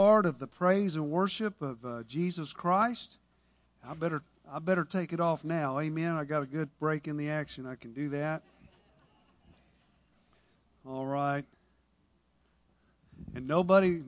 Part of the praise and worship of Jesus Christ. I better take it off now. Amen. I got a good break in the action. I can do that. All right. And nobody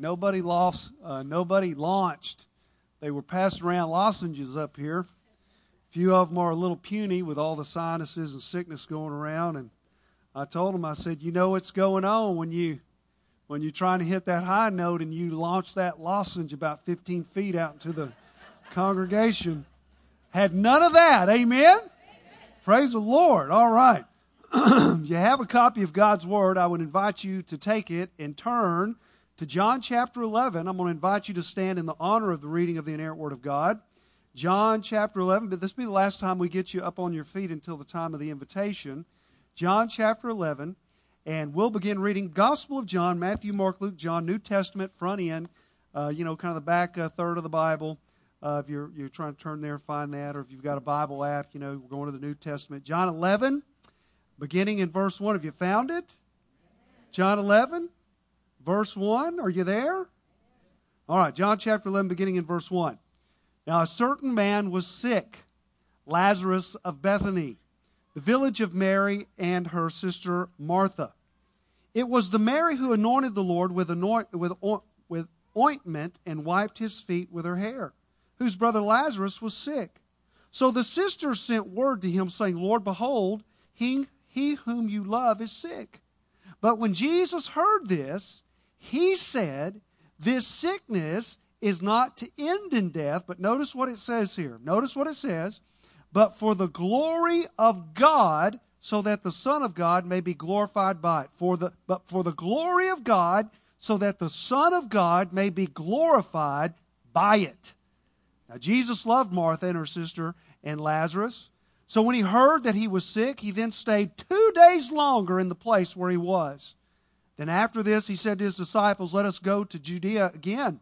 launched. They were passing around lozenges up here. A few of them are a little puny with all the sinuses and sickness going around. And I told them, I said, you know what's going on when you're trying to hit that high note and you launch that lozenge about 15 feet out into the congregation. Had none of that. Amen? Praise the Lord. All right. You have a copy of God's Word. I would invite you to take it and turn to John chapter 11. I'm going to invite you to stand in the honor of the reading of the inerrant Word of God. John chapter 11. But this will be the last time we get you up on your feet until the time of the invitation. John chapter 11. And we'll begin reading Gospel of John, Matthew, Mark, Luke, John, New Testament, front end, kind of the back third of the Bible. If you're trying to turn there and find that, or if you've got a Bible app, we're going to the New Testament. John 11, beginning in verse 1. Have you found it? John 11, verse 1. Are you there? All right, John chapter 11, beginning in verse 1. Now a certain man was sick, Lazarus of Bethany, the village of Mary and her sister Martha. It was the Mary who anointed the Lord with ointment and wiped his feet with her hair, whose brother Lazarus was sick. So the sisters sent word to him, saying, Lord, behold, he whom you love is sick. But when Jesus heard this, he said, this sickness is not to end in death. But notice what it says here. Notice what it says. But for the glory of God, so that the Son of God may be glorified by it. But for the glory of God, so that the Son of God may be glorified by it. Now Jesus loved Martha and her sister and Lazarus. So when he heard that he was sick, he then stayed 2 days longer in the place where he was. Then after this, he said to his disciples, let us go to Judea again.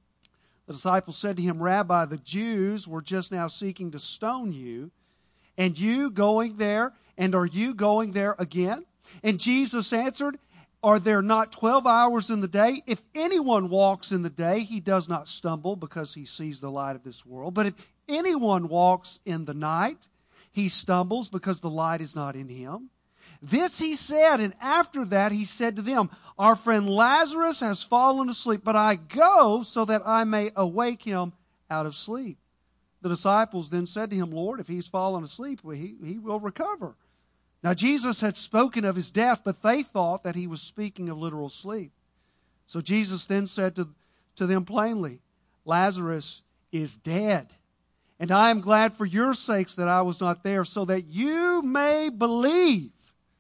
The disciples said to him, Rabbi, the Jews were just now seeking to stone you, and you going there, and are you going there again? And Jesus answered, are there not 12 hours in the day? If anyone walks in the day, he does not stumble because he sees the light of this world. But if anyone walks in the night, he stumbles because the light is not in him. This he said, and after that he said to them, our friend Lazarus has fallen asleep, but I go so that I may awake him out of sleep. The disciples then said to him, Lord, if he's fallen asleep, he will recover. Now Jesus had spoken of his death, but they thought that he was speaking of literal sleep. So Jesus then said to them plainly, Lazarus is dead. And I am glad for your sakes that I was not there, so that you may believe.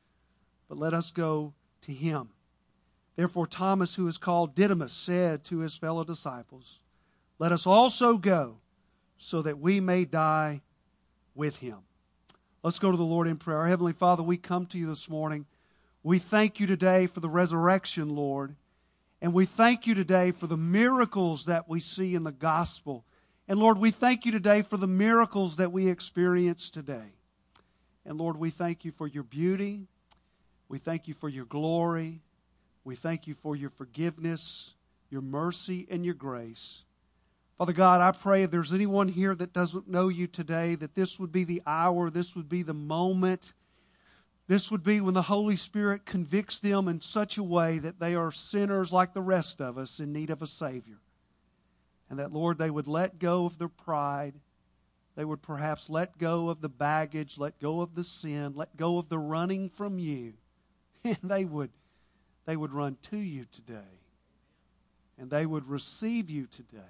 But let us go to him. Therefore Thomas, who is called Didymus, said to his fellow disciples, let us also go, so that we may die with him. Let's go to the Lord in prayer. Our Heavenly Father, we come to you this morning. We thank you today for the resurrection, Lord. And we thank you today for the miracles that we see in the gospel. And Lord, we thank you today for the miracles that we experience today. And Lord, we thank you for your beauty. We thank you for your glory. We thank you for your forgiveness, your mercy, and your grace. Father God, I pray if there's anyone here that doesn't know you today, that this would be the hour, this would be the moment. This would be when the Holy Spirit convicts them in such a way that they are sinners like the rest of us in need of a Savior. And that, Lord, they would let go of their pride. They would perhaps let go of the baggage, let go of the sin, let go of the running from you. And they would run to you today. And they would receive you today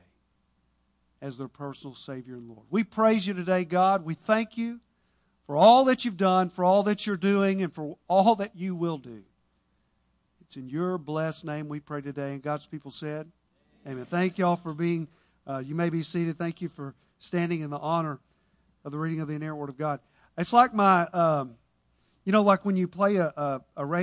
as their personal Savior and Lord. We praise you today, God. We thank you for all that you've done, for all that you're doing, and for all that you will do. It's in your blessed name we pray today. And God's people said, amen. Thank you all for being, you may be seated. Thank you for standing in the honor of the reading of the inerrant Word of God. It's like my... like when you play you know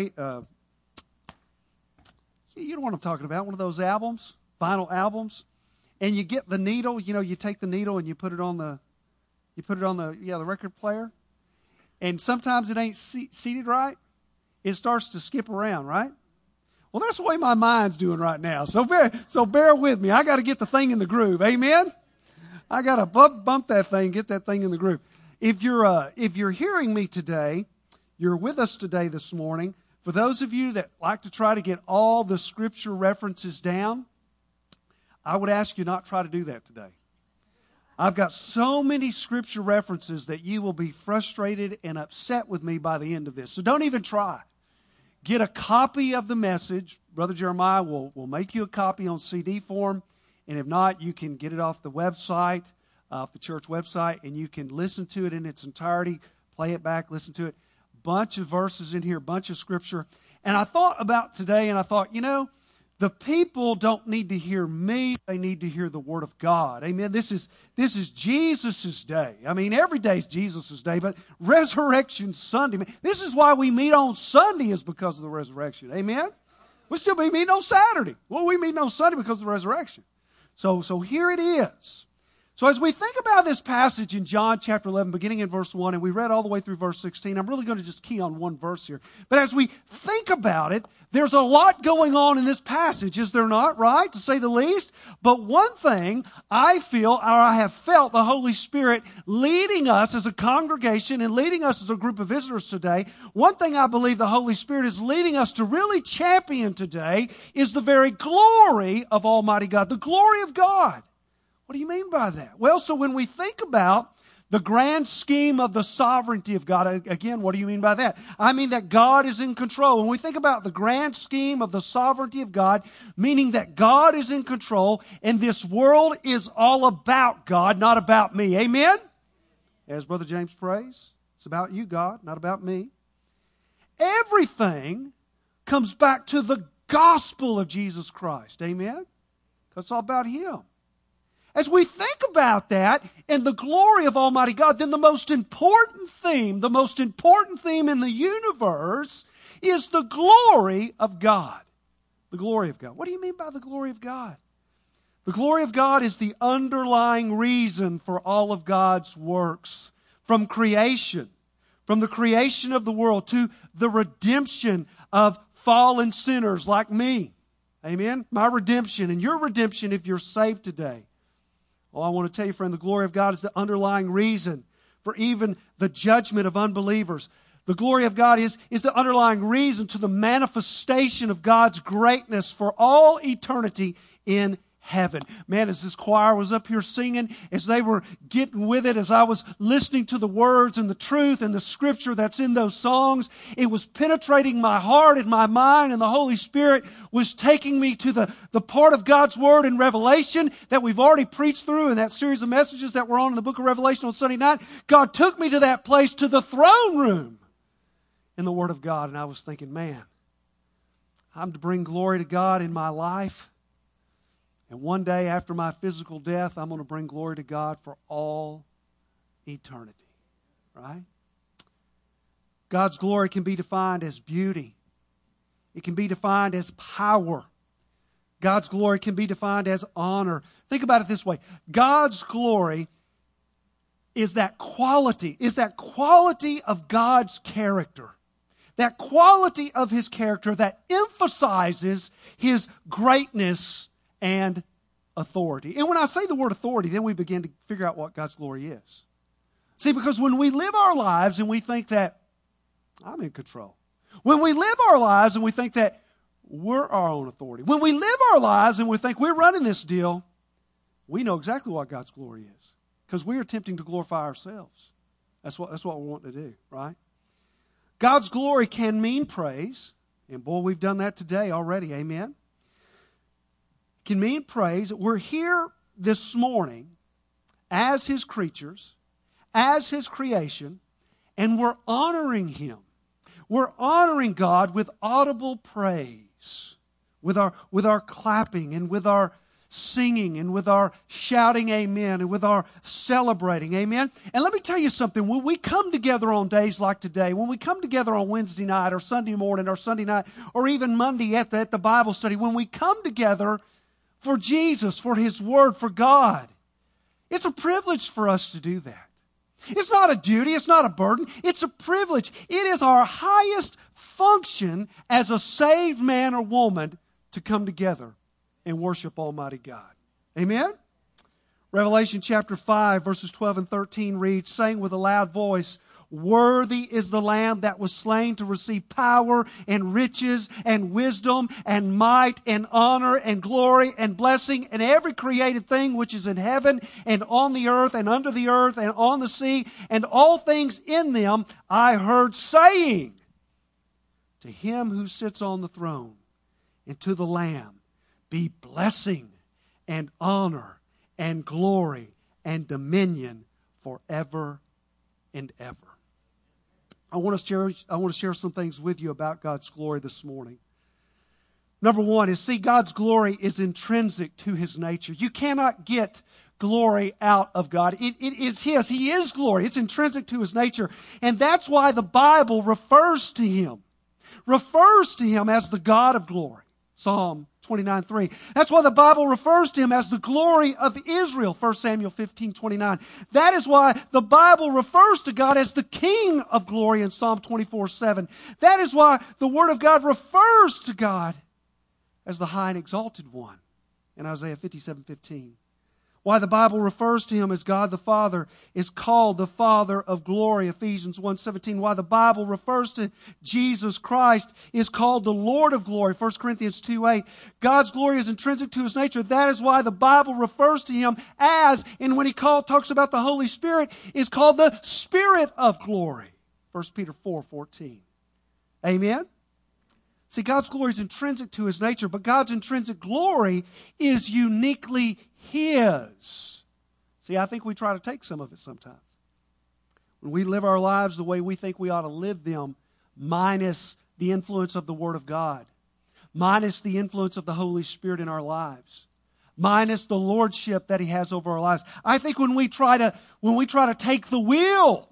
what I'm talking about, one of those albums, vinyl albums, and you get the needle, you take the needle and you put it on the record player, and sometimes it ain't seated right. It starts to skip around, right? Well, that's the way my mind's doing right now. So bear with me. I got to get the thing in the groove. Amen? I got to bump that thing, get that thing in the groove. If you're hearing me today, you're with us today this morning. For those of you that like to try to get all the scripture references down, I would ask you not try to do that today. I've got so many scripture references that you will be frustrated and upset with me by the end of this. So don't even try. Get a copy of the message. Brother Jeremiah will make you a copy on CD form. And if not, you can get it off the website, off the church website, and you can listen to it in its entirety, play it back, listen to it. Bunch of verses in here, bunch of scripture. And I thought about today, and I thought, the people don't need to hear me. They need to hear the Word of God. Amen. This is Jesus' day. I mean, every day is Jesus' day, but Resurrection Sunday. This is why we meet on Sunday, is because of the resurrection. Amen. We'll still be meeting on Saturday. Well, we meet on Sunday because of the resurrection. So here it is. So as we think about this passage in John chapter 11, beginning in verse 1, and we read all the way through verse 16, I'm really going to just key on one verse here. But as we think about it, there's a lot going on in this passage, is there not, right? To say the least. But one thing I feel, or I have felt the Holy Spirit leading us as a congregation and leading us as a group of visitors today, one thing I believe the Holy Spirit is leading us to really champion today is the very glory of Almighty God, the glory of God. What do you mean by that? Well, so when we think about the grand scheme of the sovereignty of God, again, what do you mean by that? I mean that God is in control. When we think about the grand scheme of the sovereignty of God, meaning that God is in control and this world is all about God, not about me. Amen? As Brother James prays, it's about you, God, not about me. Everything comes back to the gospel of Jesus Christ. Amen? Because it's all about Him. As we think about that and the glory of Almighty God, then the most important theme in the universe is the glory of God. The glory of God. What do you mean by the glory of God? The glory of God is the underlying reason for all of God's works. From creation, from the creation of the world to the redemption of fallen sinners like me. Amen? My redemption and your redemption if you're saved today. Oh, I want to tell you, friend, the glory of God is the underlying reason for even the judgment of unbelievers. The glory of God is the underlying reason to the manifestation of God's greatness for all eternity in heaven. Man, as this choir was up here singing, as they were getting with it, as I was listening to the words and the truth and the scripture that's in those songs, it was penetrating my heart and my mind, and the Holy Spirit was taking me to the part of God's Word in Revelation that we've already preached through in that series of messages that we're on in the book of Revelation on Sunday night. God took me to that place, to the throne room in the Word of God, and I was thinking, man, I'm to bring glory to God in my life. And one day after my physical death, I'm going to bring glory to God for all eternity. Right? God's glory can be defined as beauty. It can be defined as power. God's glory can be defined as honor. Think about it this way. God's glory is that quality of God's character. That quality of His character that emphasizes His greatness and authority. And when I say the word authority, then we begin to figure out what God's glory is. See, because when we live our lives and we think that I'm in control, when we live our lives and we think that we're our own authority, when we live our lives and we think we're running this deal, we know exactly what God's glory is, because we are attempting to glorify ourselves. That's what we want to do, right? God's glory can mean praise, and boy, we've done that today already, amen? Can mean praise. We're here this morning as His creatures, as His creation, and we're honoring Him. We're honoring God with audible praise, with our clapping and with our singing and with our shouting amen and with our celebrating amen. And let me tell you something, when we come together on days like today, when we come together on Wednesday night or Sunday morning or Sunday night or even Monday at the Bible study, when we come together for Jesus, for His Word, for God, it's a privilege for us to do that. It's not a duty. It's not a burden. It's a privilege. It is our highest function as a saved man or woman to come together and worship Almighty God. Amen? Revelation chapter 5, verses 12 and 13 reads, saying with a loud voice, "Worthy is the Lamb that was slain to receive power and riches and wisdom and might and honor and glory and blessing and every created thing which is in heaven and on the earth and under the earth and on the sea and all things in them. I heard saying, to him who sits on the throne and to the Lamb be blessing and honor and glory and dominion forever and ever." I want to share some things with you about God's glory this morning. Number one is, God's glory is intrinsic to His nature. You cannot get glory out of God. It's His. He is glory. It's intrinsic to His nature. And that's why the Bible refers to Him as the God of glory. Psalm 29:3. That's why the Bible refers to Him as the glory of Israel. 1 Samuel 15:29. That is why the Bible refers to God as the King of glory in Psalm 24:7. That is why the Word of God refers to God as the high and exalted one in Isaiah 57:15. Why the Bible refers to Him as God the Father is called the Father of glory, Ephesians 1:17. Why the Bible refers to Jesus Christ is called the Lord of glory, 1 Corinthians 2:8. God's glory is intrinsic to His nature. That is why the Bible refers to Him as, and when He talks about the Holy Spirit, is called the Spirit of glory, 1 Peter 4:14. Amen? See, God's glory is intrinsic to His nature, but God's intrinsic glory is uniquely His. See, I think we try to take some of it sometimes. When we live our lives the way we think we ought to live them, minus the influence of the Word of God, minus the influence of the Holy Spirit in our lives, minus the lordship that He has over our lives. I think when we try to take the wheel,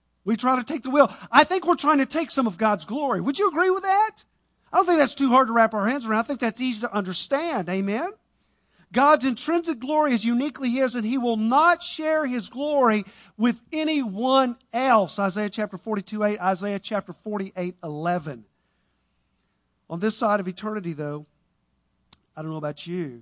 I think we're trying to take some of God's glory. Would you agree with that? I don't think that's too hard to wrap our hands around. I think that's easy to understand. Amen? God's intrinsic glory is uniquely His, and He will not share His glory with anyone else. Isaiah chapter 42:8, Isaiah chapter 48:11. On this side of eternity, though, I don't know about you,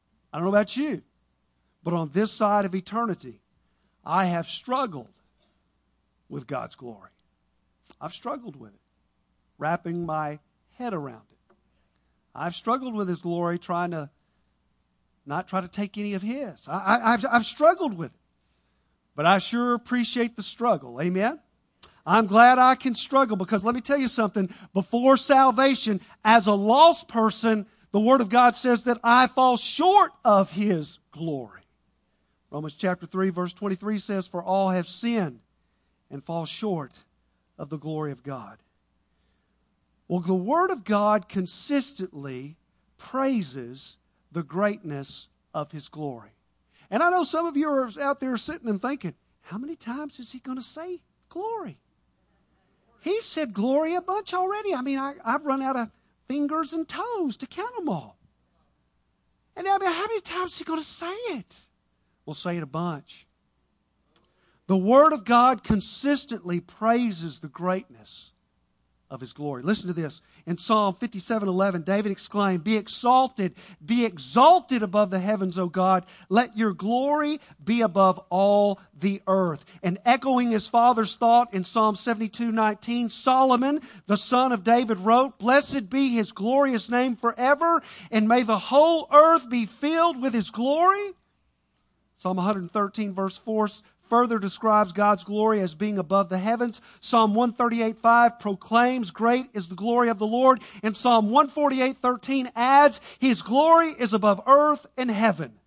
but on this side of eternity, I have struggled with God's glory. I've struggled with it, wrapping my head around it. I've struggled with His glory, trying to not try to take any of His. I've struggled with it. But I sure appreciate the struggle. Amen? I'm glad I can struggle, because let me tell you something. Before salvation, as a lost person, the Word of God says that I fall short of His glory. Romans chapter 3, verse 23 says, "For all have sinned and fall short of the glory of God." Well, the Word of God consistently praises the greatness of His glory. And I know some of you are out there sitting and thinking, how many times is He going to say glory? He said glory a bunch already. I mean, I've run out of fingers and toes to count them all. And I mean, how many times is He going to say it? We'll say it a bunch. The Word of God consistently praises the greatness of His glory. Listen to this. In Psalm 57:11, David exclaimed, be exalted above the heavens, O God. Let your glory be above all the earth." And echoing his father's thought in Psalm 72:19, Solomon, the son of David, wrote, "Blessed be His glorious name forever, and may the whole earth be filled with His glory." Psalm 113, verse 4, further describes God's glory as being above the heavens. Psalm 138:5 proclaims, "Great is the glory of the Lord." And Psalm 148:13 adds, "His glory is above earth and heaven."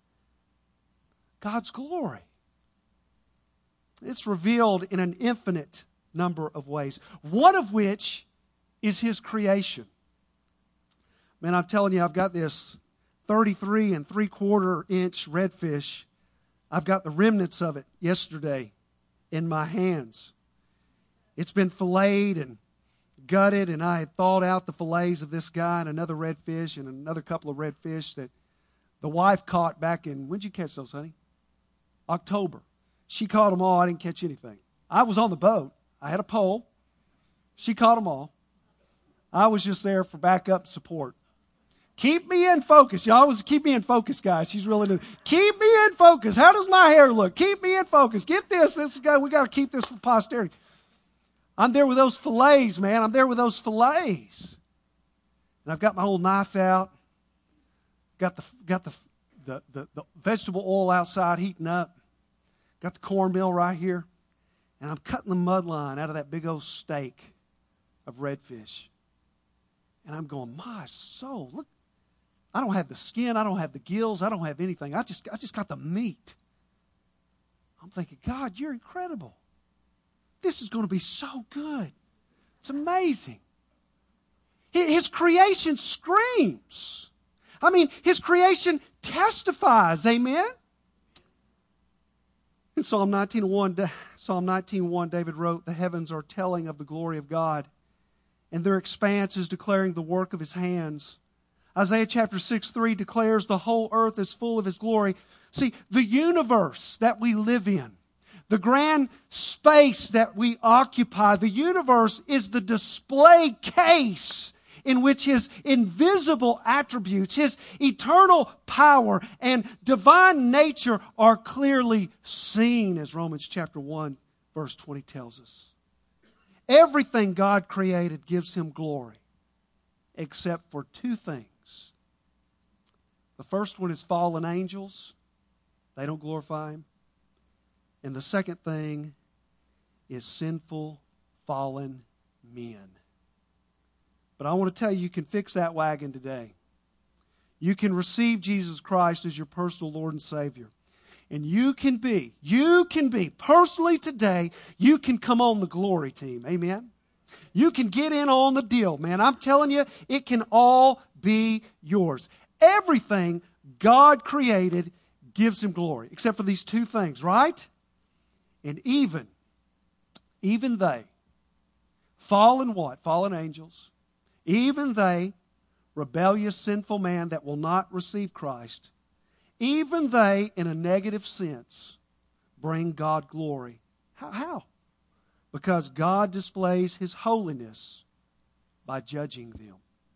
God's glory. It's revealed in an infinite number of ways, one of which is His creation. Man, I'm telling you, I've got this 33 3/4 inch redfish. I've got the remnants of it yesterday in my hands. It's been filleted and gutted, and I had thawed out the fillets of this guy and another redfish and another couple of redfish that the wife caught back in, when'd you catch those, honey? October. She caught them all. I didn't catch anything. I was on the boat. I had a pole. She caught them all. I was just there for backup support. Keep me in focus. You always keep me in focus, guys. She's really new. Keep me in focus. How does my hair look? Keep me in focus. Get this. We got to keep this for posterity. I'm there with those fillets, man. I'm there with those fillets. And I've got my old knife out. Got the vegetable oil outside heating up. Got the cornmeal right here. And I'm cutting the mud line out of that big old steak of redfish. And I'm going, my soul, look. I don't have the skin. I don't have the gills. I don't have anything. I just got the meat. I'm thinking, God, you're incredible. This is going to be so good. It's amazing. His creation screams. I mean, His creation testifies. Amen? In Psalm 19:1, David wrote, "The heavens are telling of the glory of God, and their expanse is declaring the work of His hands." Isaiah chapter 6:3 declares the whole earth is full of His glory. See, the universe that we live in, the grand space that we occupy, the universe is the display case in which His invisible attributes, His eternal power and divine nature are clearly seen, as Romans chapter 1 verse 20 tells us. Everything God created gives Him glory, except for two things. The first one is fallen angels. They don't glorify Him. And the second thing is sinful, fallen men. But I want to tell you, you can fix that wagon today. You can receive Jesus Christ as your personal Lord and Savior. And you can be, personally today, you can come on the glory team. Amen? You can get in on the deal, man. I'm telling you, it can all be yours. Everything God created gives Him glory, except for these two things, right? And even they, fallen what? Fallen angels. Even they, rebellious, sinful man that will not receive Christ, even they, in a negative sense, bring God glory. How? Because God displays His holiness by judging them.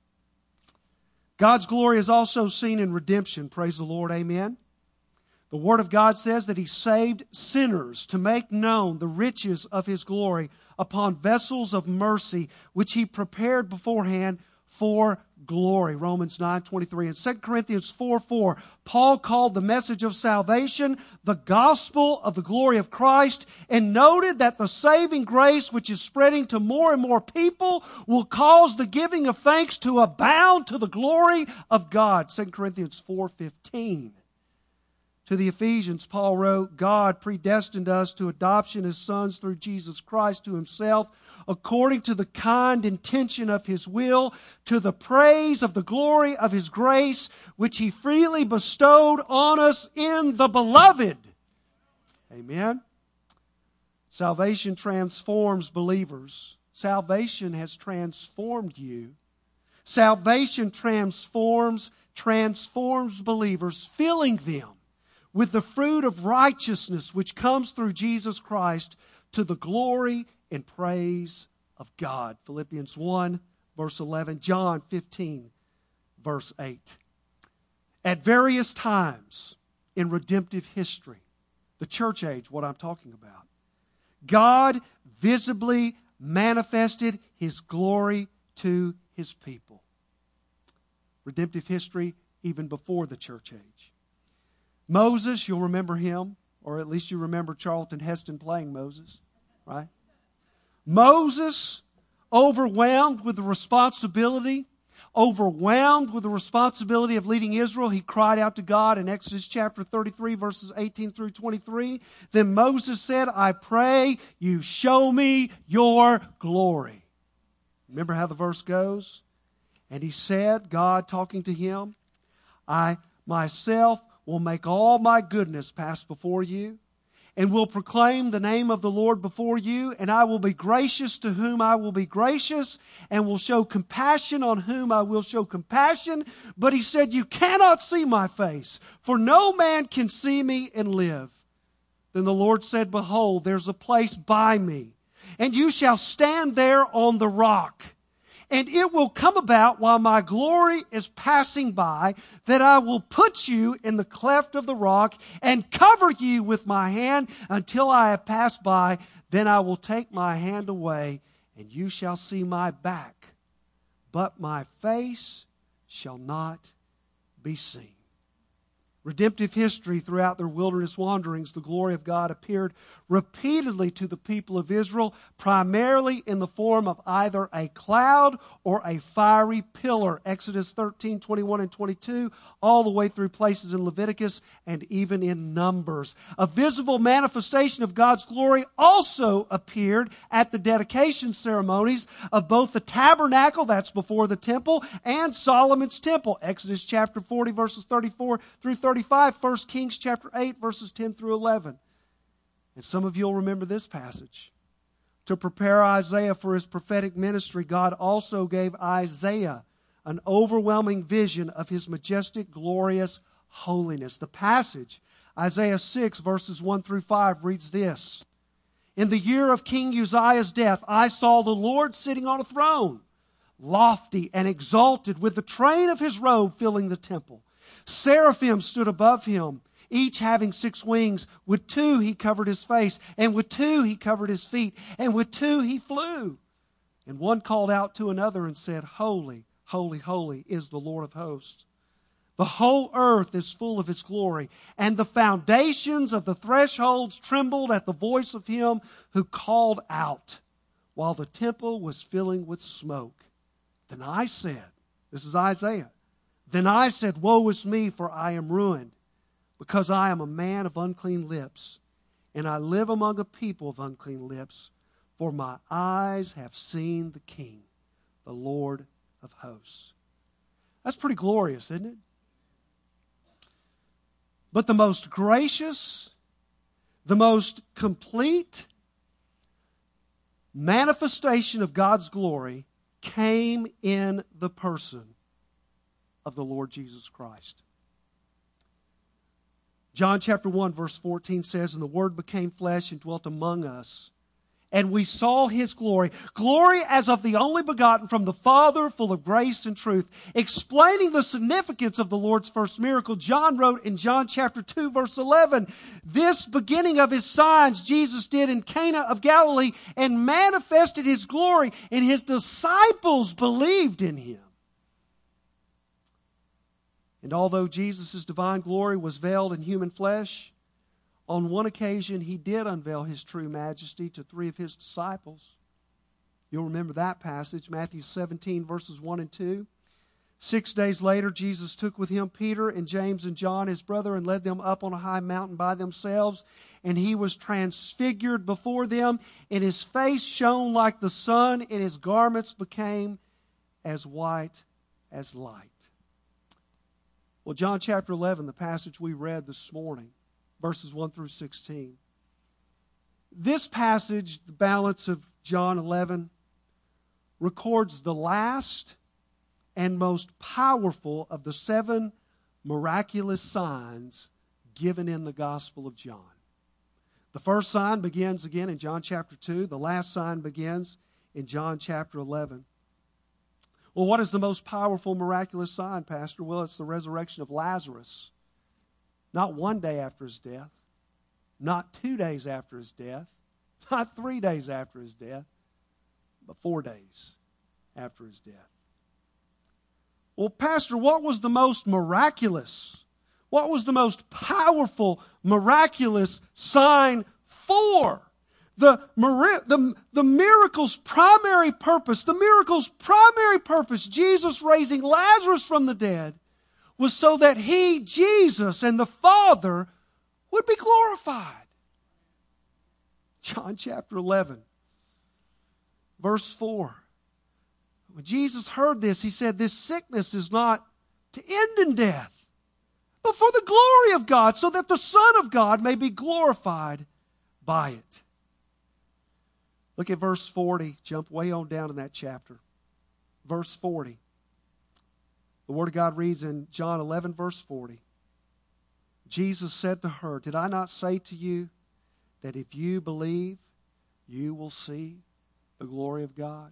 God's glory is also seen in redemption. Praise the Lord. Amen. The Word of God says that He saved sinners to make known the riches of His glory upon vessels of mercy, which He prepared beforehand for glory. Romans 9:23. And 2 Corinthians 4:4, Paul called the message of salvation the gospel of the glory of Christ, and noted that the saving grace which is spreading to more and more people will cause the giving of thanks to abound to the glory of God. 2 Corinthians 4:15. To the Ephesians, Paul wrote, God predestined us to adoption as sons through Jesus Christ to Himself, according to the kind intention of His will, to the praise of the glory of His grace, which He freely bestowed on us in the Beloved. Amen. Salvation transforms believers. Salvation has transformed you. Salvation transforms believers, filling them with the fruit of righteousness which comes through Jesus Christ to the glory and praise of God. Philippians 1, verse 11. John 15, verse 8. At various times in redemptive history, the church age, what I'm talking about, God visibly manifested His glory to His people. Redemptive history even before the church age. Moses, you'll remember him, or at least you remember Charlton Heston playing Moses, right? Moses, overwhelmed with the responsibility of leading Israel, he cried out to God in Exodus chapter 33, verses 18 through 23. Then Moses said, I pray you show me your glory. Remember how the verse goes? And he said, God talking to him, I myself will make all my goodness pass before you, and will proclaim the name of the Lord before you, and I will be gracious to whom I will be gracious, and will show compassion on whom I will show compassion. But he said, you cannot see my face, for no man can see me and live. Then the Lord said, Behold, there's a place by me, and you shall stand there on the rock. And it will come about while my glory is passing by, that I will put you in the cleft of the rock and cover you with my hand until I have passed by. Then I will take my hand away, and you shall see my back, but my face shall not be seen. Redemptive history throughout their wilderness wanderings, the glory of God appeared repeatedly to the people of Israel, primarily in the form of either a cloud or a fiery pillar. Exodus 13, 21 and 22, all the way through places in Leviticus and even in Numbers. A visible manifestation of God's glory also appeared at the dedication ceremonies of both the tabernacle, that's before the temple, and Solomon's temple. Exodus chapter 40, verses 34 through 35, 1 Kings chapter 8, verses 10 through 11. And some of you will remember this passage. To prepare Isaiah for his prophetic ministry, God also gave Isaiah an overwhelming vision of his majestic, glorious holiness. The passage, Isaiah 6, verses 1 through 5, reads this. In the year of King Uzziah's death, I saw the Lord sitting on a throne, lofty and exalted, with the train of his robe filling the temple. Seraphim stood above him, each having 6 wings. With 2 he covered his face, and with 2 he covered his feet, and with 2 he flew. And one called out to another and said, Holy, holy, holy is the Lord of hosts. The whole earth is full of his glory, and the foundations of the thresholds trembled at the voice of him who called out, while the temple was filling with smoke. Then I said, this is Isaiah, then I said, Woe is me, for I am ruined, because I am a man of unclean lips, and I live among a people of unclean lips, for my eyes have seen the King, the Lord of hosts. That's pretty glorious, isn't it? But the most gracious, the most complete manifestation of God's glory came in the person of the Lord Jesus Christ. John chapter 1 verse 14 says, And the Word became flesh and dwelt among us, and we saw His glory, glory as of the only begotten from the Father, full of grace and truth. Explaining the significance of the Lord's first miracle, John wrote in John chapter 2 verse 11, This beginning of His signs Jesus did in Cana of Galilee and manifested His glory, and His disciples believed in Him. And although Jesus' divine glory was veiled in human flesh, on one occasion He did unveil His true majesty to 3 of His disciples. You'll remember that passage, Matthew 17, verses 1 and 2. 6 days later, Jesus took with Him Peter and James and John, His brother, and led them up on a high mountain by themselves. And He was transfigured before them, and His face shone like the sun, and His garments became as white as light. Well, John chapter 11, the passage we read this morning, verses 1 through 16. This passage, the balance of John 11, records the last and most powerful of the 7 miraculous signs given in the Gospel of John. The first sign begins again in John chapter 2. The last sign begins in John chapter 11. Well, what is the most powerful miraculous sign, Pastor? Well, it's the resurrection of Lazarus. Not 1 day after his death, not 2 days after his death, not 3 days after his death, but 4 days after his death. Well, Pastor, what was the most miraculous? What was the most powerful, miraculous sign for? The miracle's primary purpose, Jesus raising Lazarus from the dead, was so that He, Jesus, and the Father would be glorified. John chapter 11, verse 4. When Jesus heard this, He said, This sickness is not to end in death, but for the glory of God, so that the Son of God may be glorified by it. Look at verse 40. Jump way on down in that chapter. Verse 40. The Word of God reads in John 11, verse 40. Jesus said to her, Did I not say to you that if you believe, you will see the glory of God?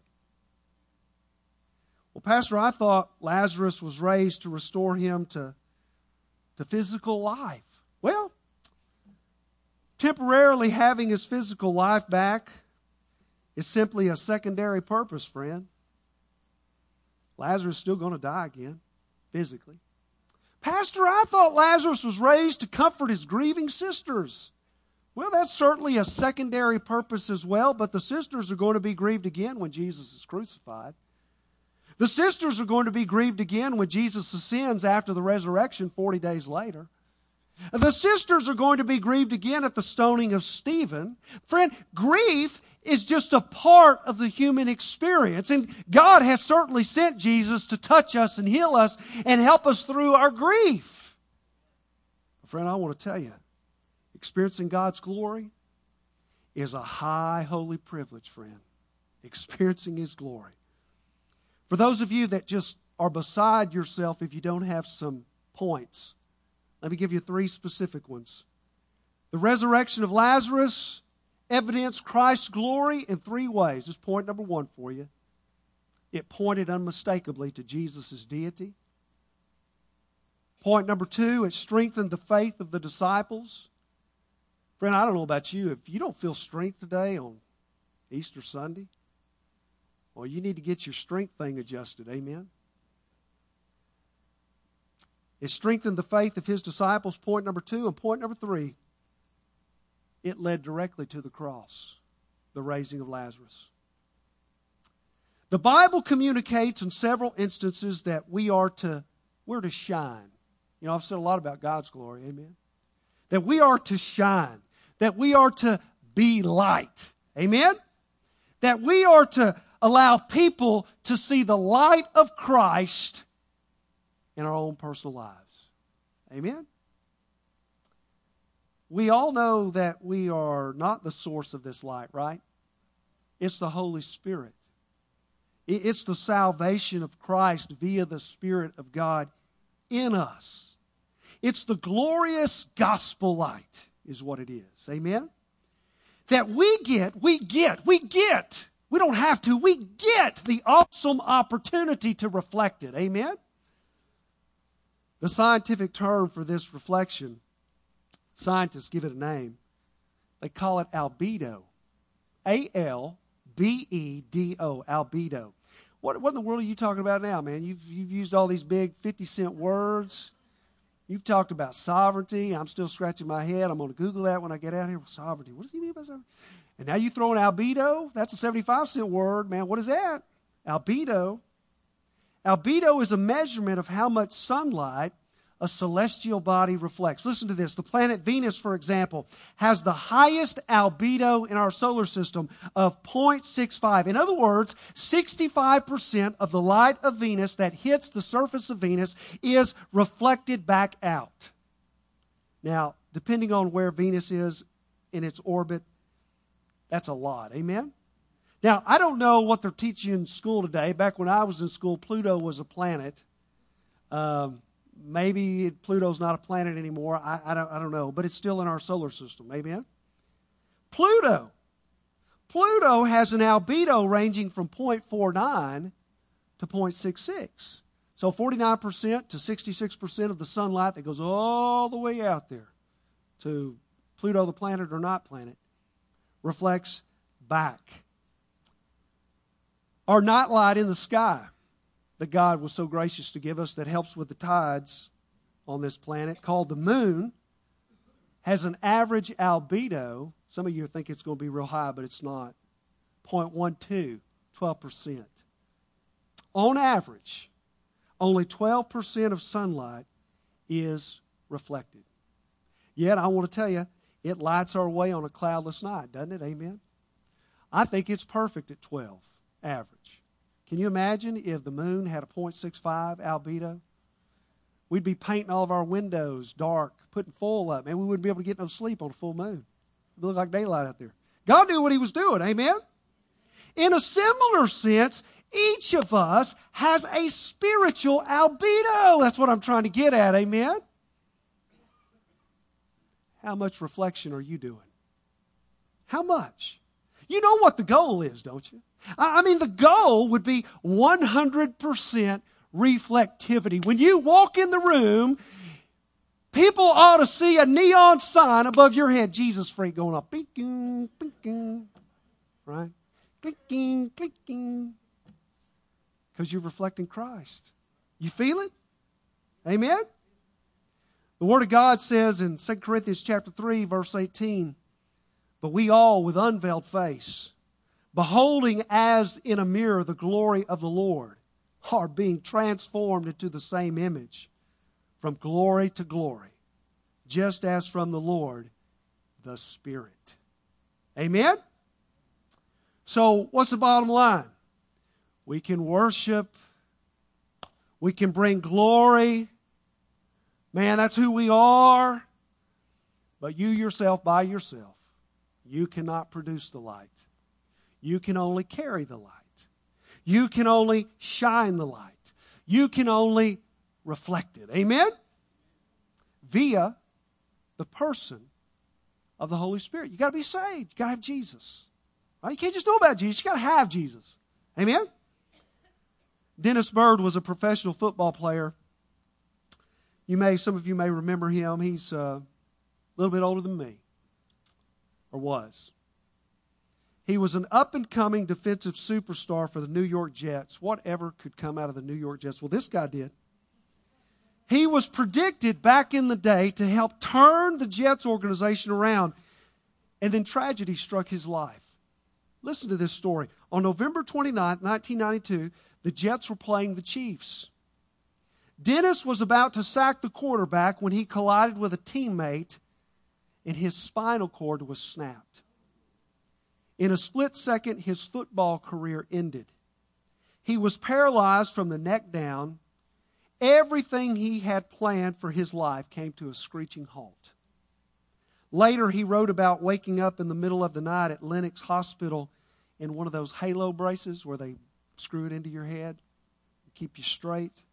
Well, Pastor, I thought Lazarus was raised to restore him to physical life. Well, temporarily having his physical life back is simply a secondary purpose, friend. Lazarus is still going to die again, physically. Pastor, I thought Lazarus was raised to comfort his grieving sisters. Well, that's certainly a secondary purpose as well, but the sisters are going to be grieved again when Jesus is crucified. The sisters are going to be grieved again when Jesus ascends after the resurrection 40 days later. The sisters are going to be grieved again at the stoning of Stephen. Friend, grief is just a part of the human experience. And God has certainly sent Jesus to touch us and heal us and help us through our grief. Friend, I want to tell you, experiencing God's glory is a high, holy privilege, friend. Experiencing His glory. For those of you that just are beside yourself if you don't have some points, let me give you 3 specific ones. The resurrection of Lazarus evidenced Christ's glory in 3 ways. This is point number 1 for you. It pointed unmistakably to Jesus' deity. Point number 2, it strengthened the faith of the disciples. Friend, I don't know about you. If you don't feel strength today on Easter Sunday, well, you need to get your strength thing adjusted. Amen? It strengthened the faith of His disciples, point number 2. And point number 3, it led directly to the cross, the raising of Lazarus. The Bible communicates in several instances that we're to shine. You know, I've said a lot about God's glory. Amen? That we are to shine. That we are to be light. Amen? That we are to allow people to see the light of Christ in our own personal lives. Amen? We all know that we are not the source of this light, right? It's the Holy Spirit. It's the salvation of Christ via the Spirit of God in us. It's the glorious gospel light is what it is. Amen? That we get. We don't have to. We get the awesome opportunity to reflect it. Amen? The scientific term for this reflection, scientists give it a name. They call it albedo. A-L-B-E-D-O, albedo. What in the world are you talking about now, man? You've used all these big 50-cent words. You've talked about sovereignty. I'm still scratching my head. I'm going to Google that when I get out here. Sovereignty. What does he mean by sovereignty? And now you throw in albedo. That's a 75-cent word. Man, what is that? Albedo. Albedo is a measurement of how much sunlight a celestial body reflects. Listen to this. The planet Venus, for example, has the highest albedo in our solar system of 0.65. In other words, 65% of the light of Venus that hits the surface of Venus is reflected back out. Now, depending on where Venus is in its orbit, that's a lot. Amen? Now, I don't know what they're teaching in school today. Back when I was in school, Pluto was a planet. Maybe Pluto's not a planet anymore. I don't know. But it's still in our solar system. Amen? Pluto has an albedo ranging from 0.49 to 0.66. So 49% to 66% of the sunlight that goes all the way out there to Pluto, the planet or not planet, reflects back. Our nightlight in the sky that God was so gracious to give us that helps with the tides on this planet, called the moon, has an average albedo. Some of you think it's going to be real high, but it's not. 0.12, 12%. On average, only 12% of sunlight is reflected. Yet, I want to tell you, it lights our way on a cloudless night, doesn't it? Amen? I think it's perfect at 12, average. Can you imagine if the moon had a 0.65 albedo? We'd be painting all of our windows dark, putting foil up. Man, we wouldn't be able to get no sleep on a full moon. It would look like daylight out there. God knew what He was doing. Amen? In a similar sense, each of us has a spiritual albedo. That's what I'm trying to get at. Amen? How much reflection are you doing? How much? You know what the goal is, don't you? I mean, the goal would be 100% reflectivity. When you walk in the room, people ought to see a neon sign above your head, Jesus freak, going up. Bing, bing, right? Clicking, clicking. Because you're reflecting Christ. You feel it? Amen? The Word of God says in 2 Corinthians chapter 3, verse 18, but we all with unveiled face, beholding as in a mirror the glory of the Lord, are being transformed into the same image, from glory to glory, just as from the Lord, the Spirit. Amen? So, what's the bottom line? We can worship. We can bring glory. Man, that's who we are. But you yourself, by yourself, you cannot produce the light. You can only carry the light. You can only shine the light. You can only reflect it. Amen? Via the person of the Holy Spirit. You got to be saved. You got to have Jesus. Right? You can't just know about Jesus. You got to have Jesus. Amen? Dennis Byrd was a professional football player. Some of you may remember him. He's a little bit older than me, or was. He was an up-and-coming defensive superstar for the New York Jets. Whatever could come out of the New York Jets? Well, this guy did. He was predicted back in the day to help turn the Jets organization around, and then tragedy struck his life. Listen to this story. On November 29, 1992, the Jets were playing the Chiefs. Dennis was about to sack the quarterback when he collided with a teammate and his spinal cord was snapped. In a split second, his football career ended. He was paralyzed from the neck down. Everything he had planned for his life came to a screeching halt. Later, he wrote about waking up in the middle of the night at Lenox Hospital in one of those halo braces where they screw it into your head, keep you straight.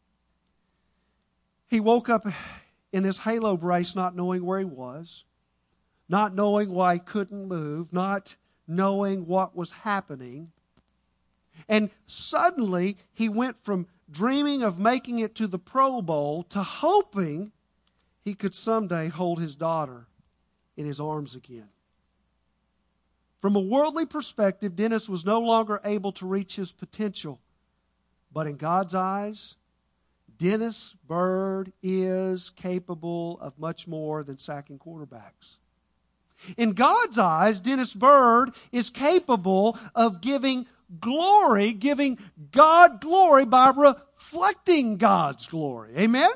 He woke up in this halo brace not knowing where he was, not knowing why he couldn't move, not knowing what was happening. And suddenly, he went from dreaming of making it to the Pro Bowl to hoping he could someday hold his daughter in his arms again. From a worldly perspective, Dennis was no longer able to reach his potential. But in God's eyes, Dennis Byrd is capable of much more than sacking quarterbacks. In God's eyes, Dennis Byrd is capable of giving glory, giving God glory by reflecting God's glory. Amen?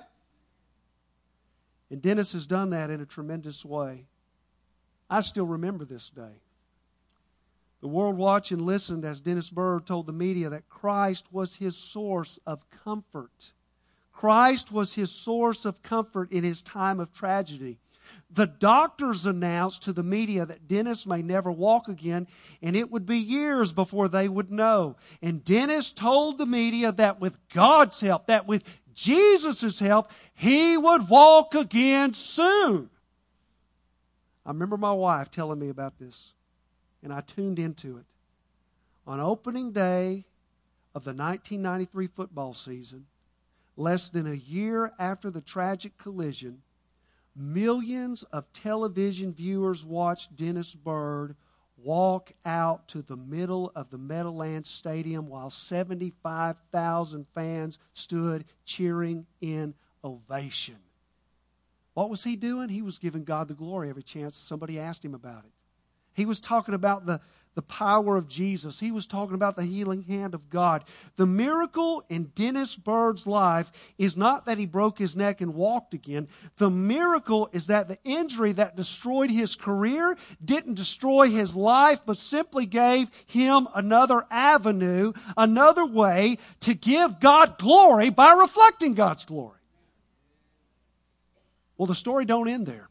And Dennis has done that in a tremendous way. I still remember this day. The world watched and listened as Dennis Byrd told the media that Christ was his source of comfort. Christ was his source of comfort in his time of tragedy. The doctors announced to the media that Dennis may never walk again, and it would be years before they would know. And Dennis told the media that with God's help, that with Jesus' help, he would walk again soon. I remember my wife telling me about this, and I tuned into it. On opening day of the 1993 football season, less than a year after the tragic collision, millions of television viewers watched Dennis Byrd walk out to the middle of the Meadowlands Stadium while 75,000 fans stood cheering in ovation. What was he doing? He was giving God the glory every chance somebody asked him about it. He was talking about the power of Jesus. He was talking about the healing hand of God. The miracle in Dennis Byrd's life is not that he broke his neck and walked again. The miracle is that the injury that destroyed his career didn't destroy his life, but simply gave him another avenue, another way to give God glory by reflecting God's glory. Well, the story don't end there.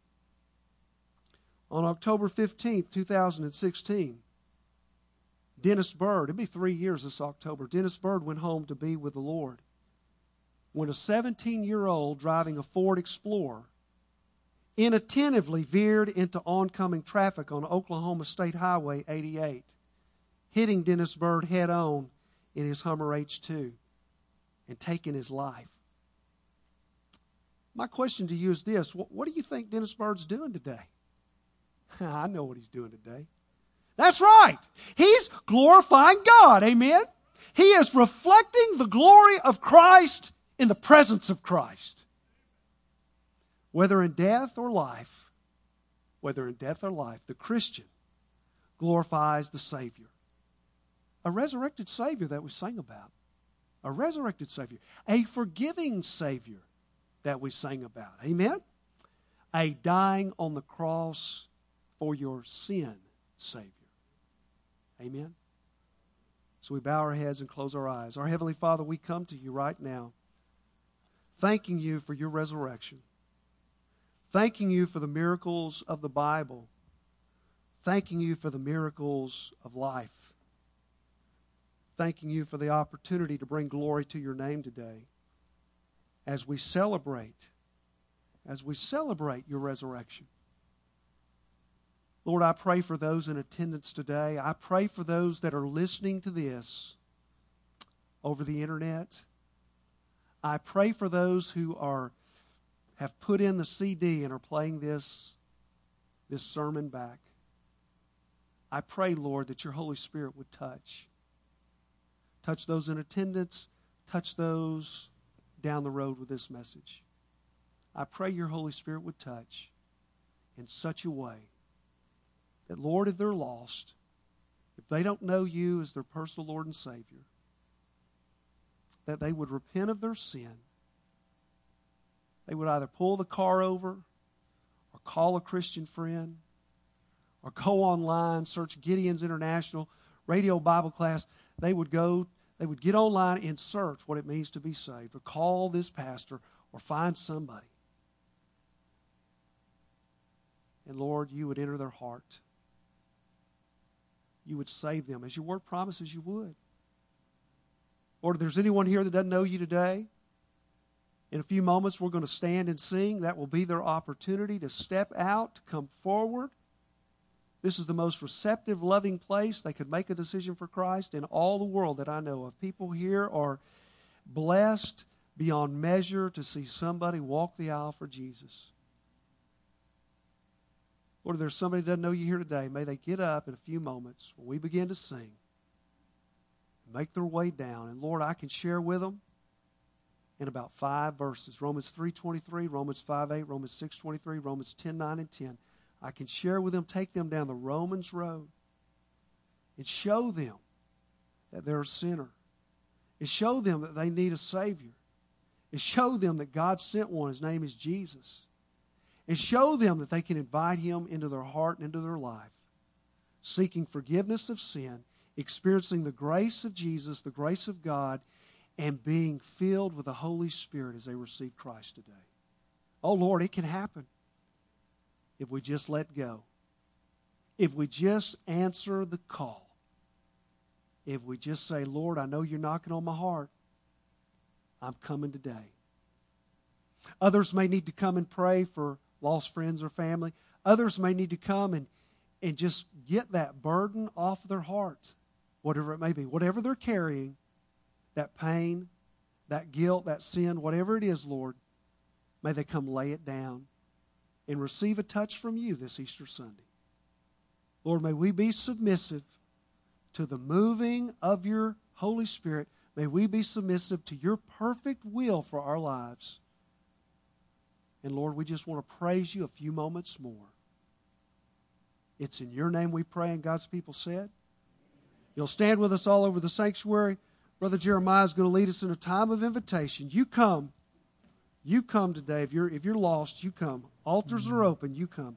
On October 15th, 2016, Dennis Byrd, it'll be 3 years this October, Dennis Byrd went home to be with the Lord when a 17-year-old driving a Ford Explorer inattentively veered into oncoming traffic on Oklahoma State Highway 88, hitting Dennis Byrd head on in his Hummer H2 and taking his life. My question to you is this: what do you think Dennis Byrd's doing today? I know what he's doing today. That's right. He's glorifying God. Amen? He is reflecting the glory of Christ in the presence of Christ. Whether in death or life, the Christian glorifies the Savior. A resurrected Savior that we sang about. A resurrected Savior. A forgiving Savior that we sang about. Amen? A dying on the cross for your sin Savior. Amen? So we bow our heads and close our eyes. Our Heavenly Father, we come to you right now, thanking you for your resurrection. Thanking you for the miracles of the Bible. Thanking you for the miracles of life. Thanking you for the opportunity to bring glory to your name today as we celebrate your resurrection. Lord, I pray for those in attendance today. I pray for those that are listening to this over the internet. I pray for those who have put in the CD and are playing this sermon back. I pray, Lord, that your Holy Spirit would touch those in attendance, touch those down the road with this message. I pray your Holy Spirit would touch in such a way that, Lord, if they're lost, if they don't know you as their personal Lord and Savior, that they would repent of their sin. They would either pull the car over or call a Christian friend or go online, search Gideon's International Radio Bible Class. They would get online and search what it means to be saved, or call this pastor, or find somebody. And Lord, you would enter their heart. You would save them, as your word promises you would. Lord, if there's anyone here that doesn't know you today, in a few moments we're going to stand and sing. That will be their opportunity to step out, to come forward. This is the most receptive, loving place they could make a decision for Christ in all the world that I know of. People here are blessed beyond measure to see somebody walk the aisle for Jesus. Lord, if there's somebody that doesn't know you here today, may they get up in a few moments when we begin to sing, make their way down. And Lord, I can share with them in about 5 verses. Romans 3:23, Romans 5:8, Romans 6:23, Romans 10:9 and 10. I can share with them, take them down the Romans road and show them that they're a sinner. And show them that they need a Savior. And show them that God sent one. His name is Jesus. And show them that they can invite Him into their heart and into their life, seeking forgiveness of sin, experiencing the grace of Jesus, the grace of God, and being filled with the Holy Spirit as they receive Christ today. Oh, Lord, it can happen if we just let go. If we just answer the call. If we just say, Lord, I know you're knocking on my heart. I'm coming today. Others may need to come and pray for lost friends or family. Others may need to come and just get that burden off their heart, whatever it may be. Whatever they're carrying, that pain, that guilt, that sin, whatever it is, Lord, may they come lay it down and receive a touch from you this Easter Sunday. Lord, may we be submissive to the moving of your Holy Spirit. May we be submissive to your perfect will for our lives. And Lord, we just want to praise you a few moments more. It's in your name we pray, and God's people said. You'll stand with us all over the sanctuary. Brother Jeremiah is going to lead us in a time of invitation. You come. You come today. If you're lost, you come. Altars are open. You come.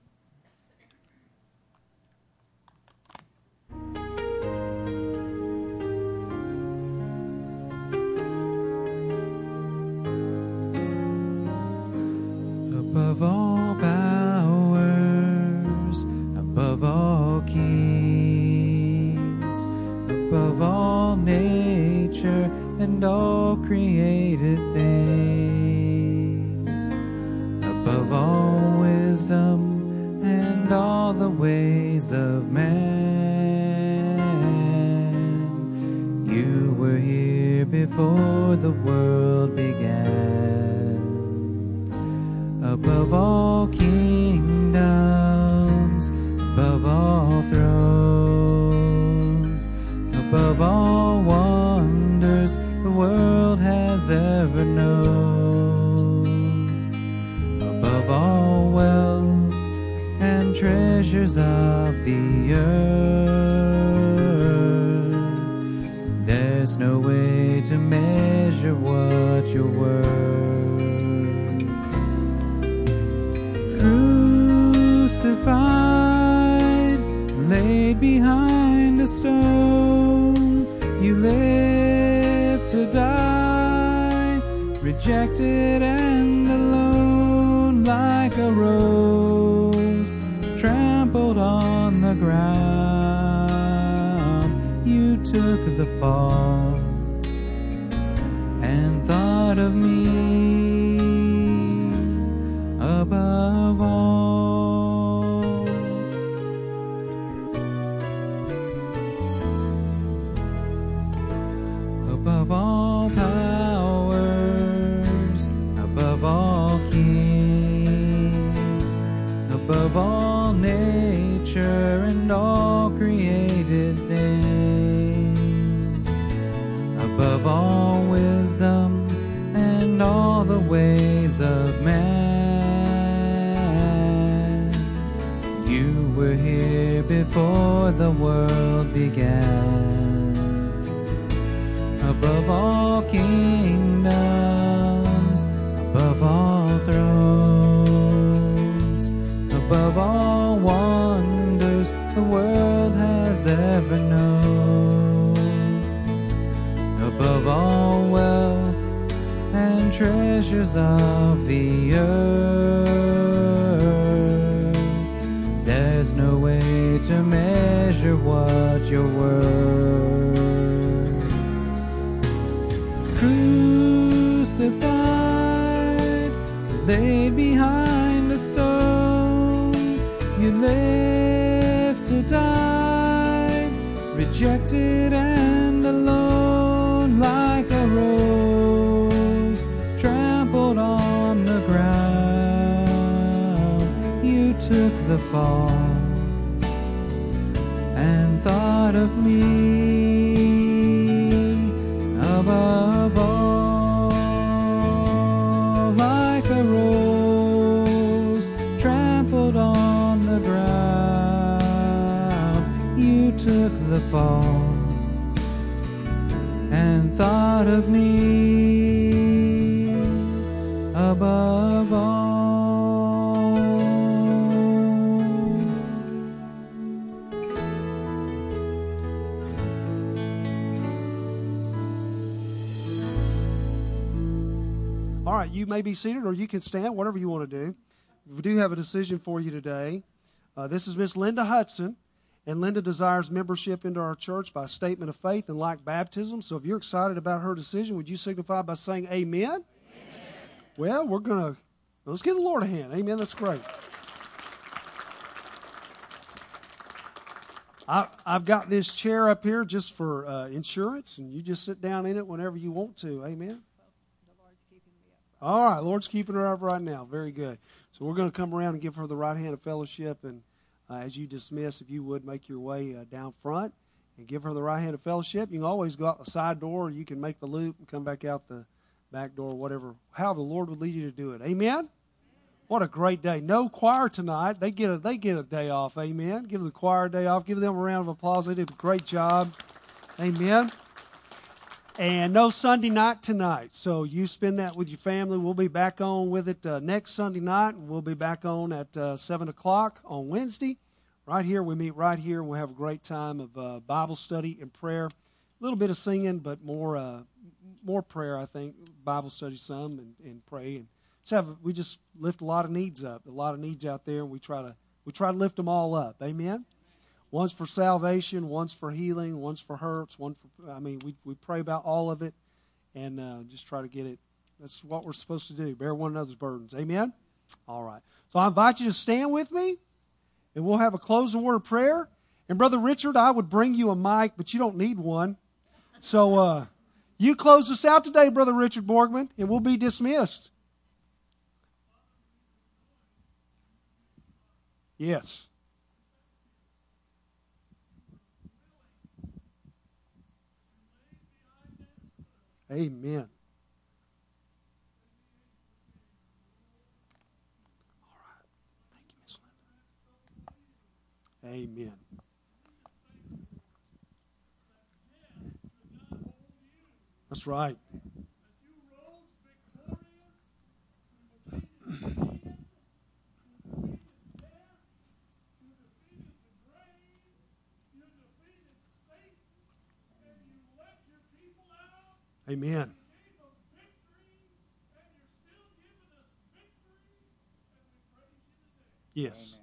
Above all powers, above all kings, above all nature and all created things, above all wisdom and all the ways of man. You were here before the world began. Above all kingdoms, above all thrones, above all wonders the world has ever known, above all wealth and treasures of the earth, there's no way to measure what you're worth. Crucified, laid behind a stone, you lived to die, rejected and alone, like a rose trampled on the ground. You took the fall and thought of me above all. Above all powers, above all kings, above all nature and all created things, above all wisdom and all the ways of man. You were here before the world began. Above all kingdoms, above all thrones, above all wonders the world has ever known, above all wealth and treasures of the earth, there's no way to measure what you're worth. Crucified, laid behind a stone, you lived to die, rejected and alone, like a rose trampled on the ground. You took the fall and thought of me above all, like a rose trampled on the ground. You took the fall and thought of me above all. All right, you may be seated or you can stand, whatever you want to do. We do have a decision for you today. This is Miss Linda Hudson, and Linda desires membership into our church by statement of faith and like baptism. So if you're excited about her decision, would you signify by saying amen? Amen. Well, let's give the Lord a hand. Amen, that's great. I've got this chair up here just for insurance, and you just sit down in it whenever you want to. Amen. All right, Lord's keeping her up right now. Very good. So we're going to come around and give her the right hand of fellowship. And as you dismiss, if you would, make your way down front and give her the right hand of fellowship. You can always go out the side door, or you can make the loop and come back out the back door, whatever, however the Lord would lead you to do it. Amen? What a great day. No choir tonight. They get a day off. Amen? Give the choir a day off. Give them a round of applause. They did a great job. Amen? And no Sunday night tonight, so you spend that with your family. We'll be back on with it next Sunday night, and we'll be back on at 7 o'clock on Wednesday. Right here, we meet right here, and we'll have a great time of Bible study and prayer. A little bit of singing, but more prayer, I think. Bible study some and pray. And we just lift a lot of needs up, a lot of needs out there, and we try to lift them all up. Amen? One's for salvation, one's for healing, one's for hurts, we pray about all of it and just try to get it. That's what we're supposed to do, bear one another's burdens. Amen? All right. So I invite you to stand with me, And we'll have a closing word of prayer. And Brother Richard, I would bring you a mic, but you don't need one. So you close us out today, Brother Richard Borgman, and we'll be dismissed. Yes. Amen. All right. Thank you, Miss Linda. Amen. That's right. Amen. Yes.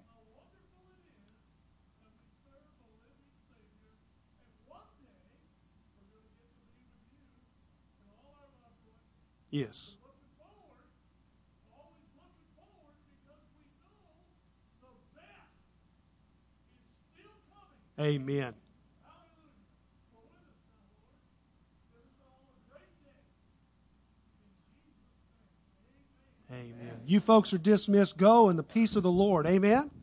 Yes. Amen. Amen. You folks are dismissed. Go in the peace of the Lord. Amen.